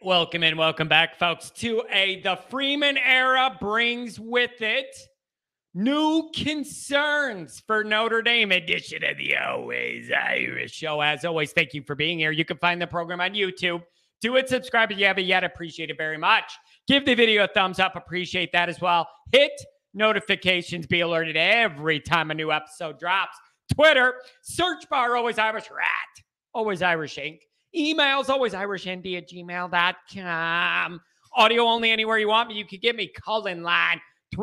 Welcome and welcome back, folks, to the Freeman era brings with it new concerns for Notre Dame edition of the Always Irish Show. As always, thank you for being here. You can find the program on YouTube. Do it, subscribe if you haven't yet. Appreciate it very much. Give the video a thumbs up. Appreciate that as well. Hit notifications. Be alerted every time a new episode drops. Twitter, search bar, Always Irish Rat, Always Irish Inc. Emails, alwaysirishnd@gmail.com. Audio only anywhere you want me. You can give me call-in line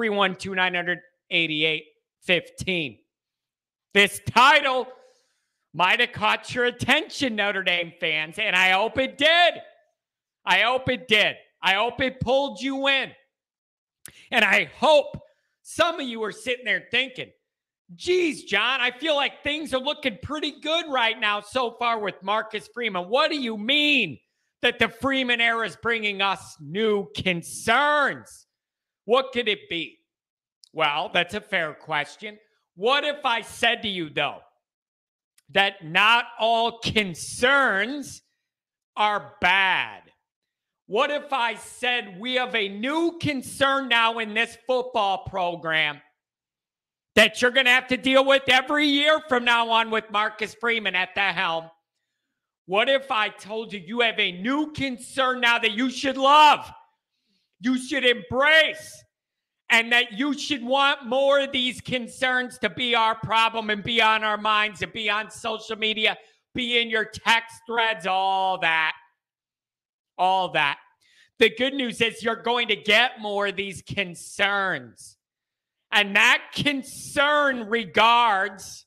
312-900-8815. This title might have caught your attention, Notre Dame fans, and I hope it did. I hope it did. I hope it pulled you in. And I hope some of you are sitting there thinking, geez, John, I feel like things are looking pretty good right now so far with Marcus Freeman. What do you mean that the Freeman era is bringing us new concerns? What could it be? Well, that's a fair question. What if I said to you, though, that not all concerns are bad? What if I said we have a new concern now in this football program that you're going to have to deal with every year from now on with Marcus Freeman at the helm? What if I told you you have a new concern now that you should love, you should embrace, and that you should want more of these concerns to be our problem and be on our minds and be on social media, be in your text threads, all that. All that. The good news is you're going to get more of these concerns. And that concern regards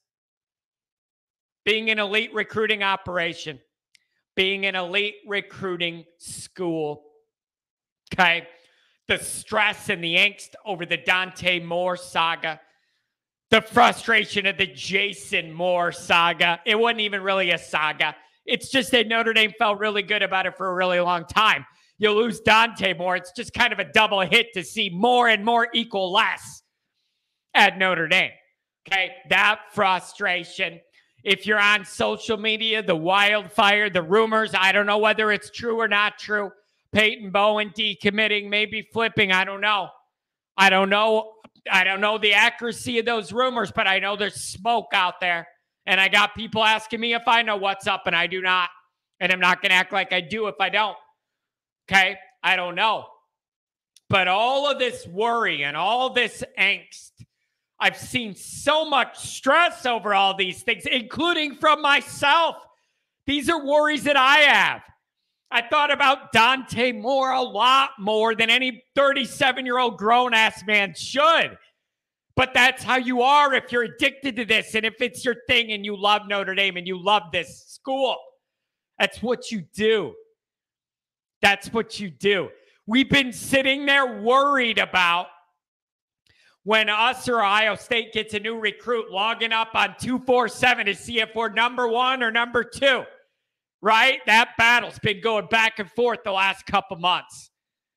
being an elite recruiting operation, being an elite recruiting school. Okay? The stress and the angst over the Dante Moore saga, the frustration of the Jason Moore saga. It wasn't even really a saga. It's just that Notre Dame felt really good about it for a really long time. You lose Dante Moore, it's just kind of a double hit to see more and more equal less at Notre Dame. Okay, that frustration. If you're on social media, the wildfire, the rumors, I don't know whether it's true or not true. Peyton Bowen decommitting, maybe flipping, I don't know. I don't know the accuracy of those rumors, but I know there's smoke out there. And I got people asking me if I know what's up, and I do not. And I'm not going to act like I do if I don't. Okay? I don't know. But all of this worry and all this angst, I've seen so much stress over all these things, including from myself. These are worries that I have. I thought about Dante Moore a lot more than any 37-year-old grown-ass man should. But that's how you are if you're addicted to this and if it's your thing and you love Notre Dame and you love this school. That's what you do. That's what you do. We've been sitting there worried about when us or Ohio State gets a new recruit logging up on 247 to see if we're number one or number two, right? That battle's been going back and forth the last couple months.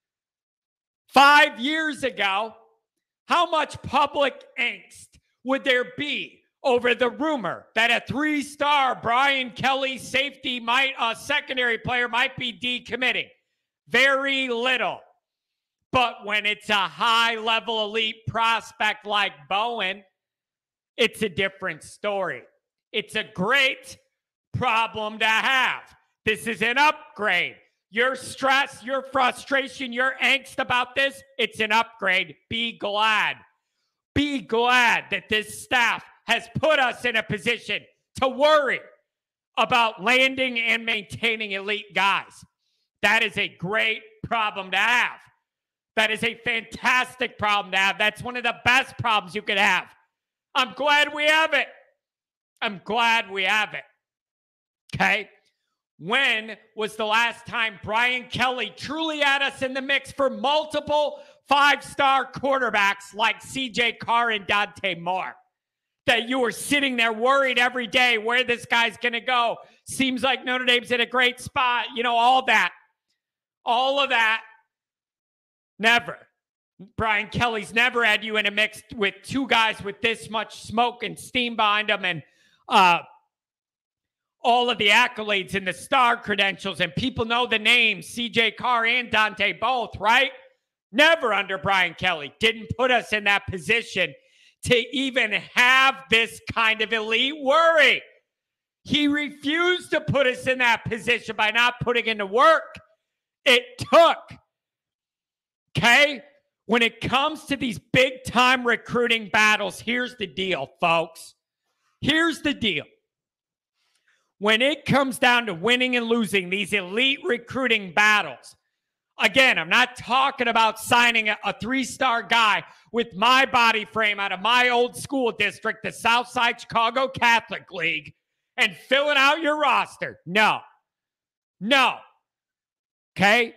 5 years ago, how much public angst would there be over the rumor that a 3-star Brian Kelly safety secondary player might be decommitting? Very little. But when it's a high-level elite prospect like Bowen, it's a different story. It's a great problem to have. This is an upgrade. Your stress, your frustration, your angst about this, it's an upgrade. Be glad. Be glad that this staff has put us in a position to worry about landing and maintaining elite guys. That is a great problem to have. That is a fantastic problem to have. That's one of the best problems you could have. I'm glad we have it. I'm glad we have it. Okay? When was the last time Brian Kelly truly had us in the mix for multiple 5-star quarterbacks like CJ Carr and Dante Moore? That you were sitting there worried every day where this guy's going to go. Seems like Notre Dame's in a great spot. You know, all that. All of that. Never. Brian Kelly's never had you in a mix with two guys with this much smoke and steam behind them and all of the accolades and the star credentials, and people know the names, CJ Carr and Dante both, right? Never under Brian Kelly. Didn't put us in that position to even have this kind of elite worry. He refused to put us in that position by not putting in the work it took. Okay? When it comes to these big-time recruiting battles, here's the deal, folks. Here's the deal. When it comes down to winning and losing these elite recruiting battles, again, I'm not talking about signing a 3-star guy with my body frame out of my old school district, the Southside Chicago Catholic League, and filling out your roster. No. Okay?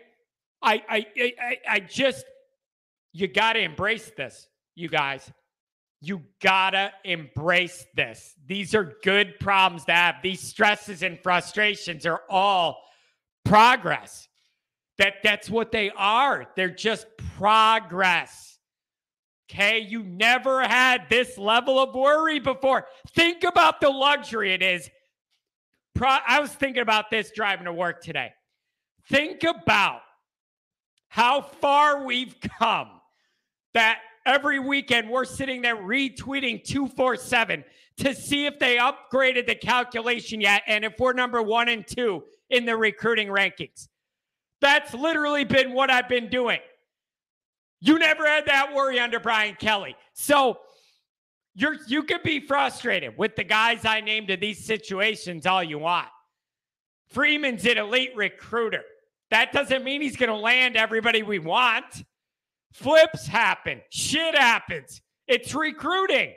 I just, you got to embrace this, you guys. You gotta embrace this. These are good problems to have. These stresses and frustrations are all progress. That's what they are. They're just progress. Okay? You never had this level of worry before. Think about the luxury it is. I was thinking about this driving to work today. Think about how far we've come that every weekend, we're sitting there retweeting 247 to see if they upgraded the calculation yet and if we're number 1 and 2 in the recruiting rankings. That's literally been what I've been doing. You never had that worry under Brian Kelly. So you could be frustrated with the guys I named in these situations all you want. Freeman's an elite recruiter. That doesn't mean he's going to land everybody we want. Flips happen. Shit happens. It's recruiting.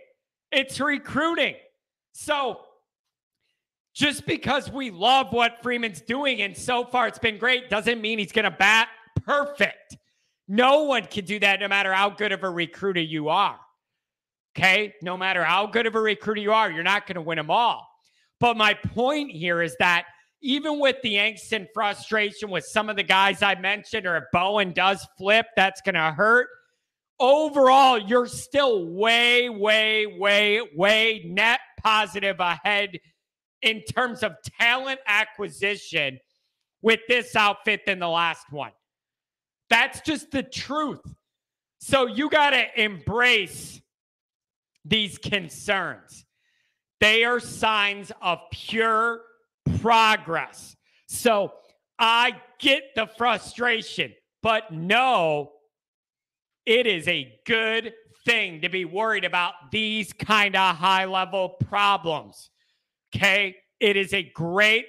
So just because we love what Freeman's doing and so far it's been great doesn't mean he's going to bat perfect. No one can do that no matter how good of a recruiter you are. Okay? No matter how good of a recruiter you are, you're not going to win them all. But my point here is that even with the angst and frustration with some of the guys I mentioned, or if Bowen does flip, that's going to hurt. Overall, you're still way net positive ahead in terms of talent acquisition with this outfit than the last one. That's just the truth. So you got to embrace these concerns. They are signs of pure progress. So I get the frustration, but no, it is a good thing to be worried about these kind of high-level problems. Okay? It is a great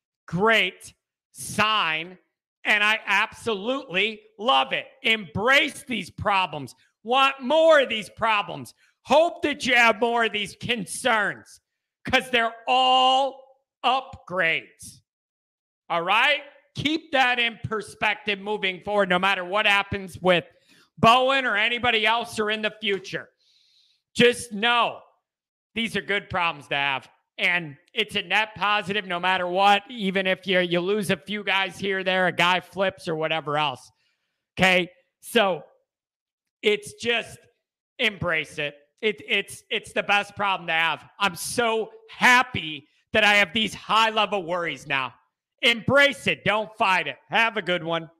sign, and I absolutely love it. Embrace these problems. Want more of these problems. Hope that you have more of these concerns, because they're all upgrades. All right? Keep that in perspective moving forward, no matter what happens with Bowen or anybody else or in the future. Just know these are good problems to have. And it's a net positive no matter what, even if you lose a few guys here or there, a guy flips or whatever else. Okay? So it's just embrace it. It's the best problem to have. I'm so happy that I have these high-level worries now. Embrace it. Don't fight it. Have a good one.